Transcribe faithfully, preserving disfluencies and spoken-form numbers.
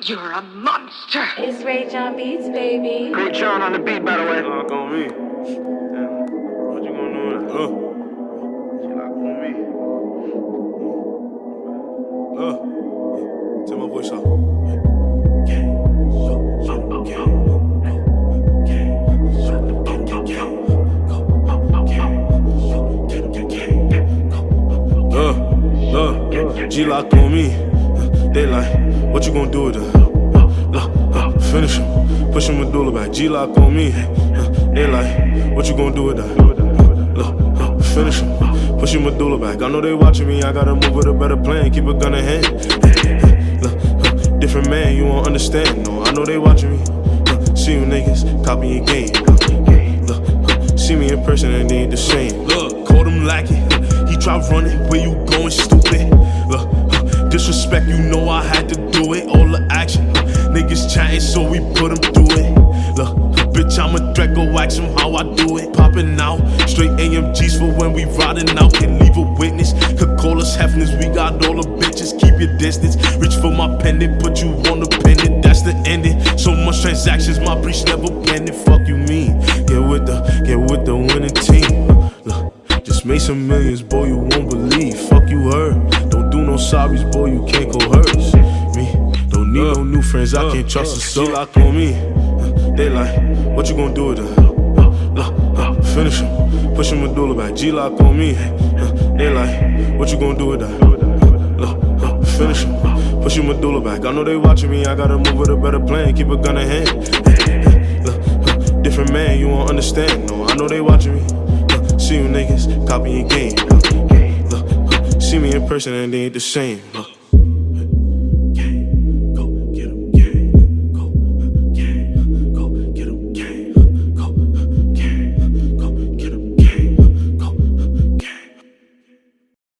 You're a monster. It's Ray John Beats, baby. Ray John on the beat, by the way. Lock on me. Damn. What you gonna do with it? Uh. She lock on me. Uh. Turn my voice off. Uh, uh, G-Lock on me. They like, what you gonna do with her? Uh, uh, finish him, push him medulla back. G-Lock on me. Uh, they like, what you gonna do with her? Uh, uh, finish him, push him medulla back. I know they watching me, I gotta move with a better plan. Keep a gun in hand. Uh, uh, different man, you won't understand. No, I know they watching me. Uh, see you niggas, copy your game. Uh, uh, see me in person and they ain't the same. Look, caught him lacking. He tried running, where you going, stupid? Look, uh, disrespect, you know I had to do it. All the action, uh, niggas chatting, so we put them through it. Look, uh, bitch, I'm a threat, go ask him how I do it. Popping out, straight A M Gs for when we riding out. Can leave a witness, could call us Hefners. We got all the bitches, keep your distance. Reach for my pendant, put you on the pendant, that's the ending. So much transactions, my breach never bending. Fuck you mean? Get with the, get with the winning team. Look, just made some millions, boy, you won't believe. Fuck you heard. Don't do no sorries, boy, you can't coerce me. Don't need uh, no new friends, I uh, can't trust a soul. Lock on me. Uh, they like, what you gonna do with her? Uh, uh, finish him, push him medulla back. G-Lock on me. Uh, they like, what you gonna do with her? Uh, uh, finish him, push him medulla back. I know they watching me, I gotta move with a better plan. Keep a gun in hand. Uh, uh, different man, you won't understand. No, I know they watching me. See you niggas, copy your game. Uh, uh, see me in person and they ain't the same. Uh.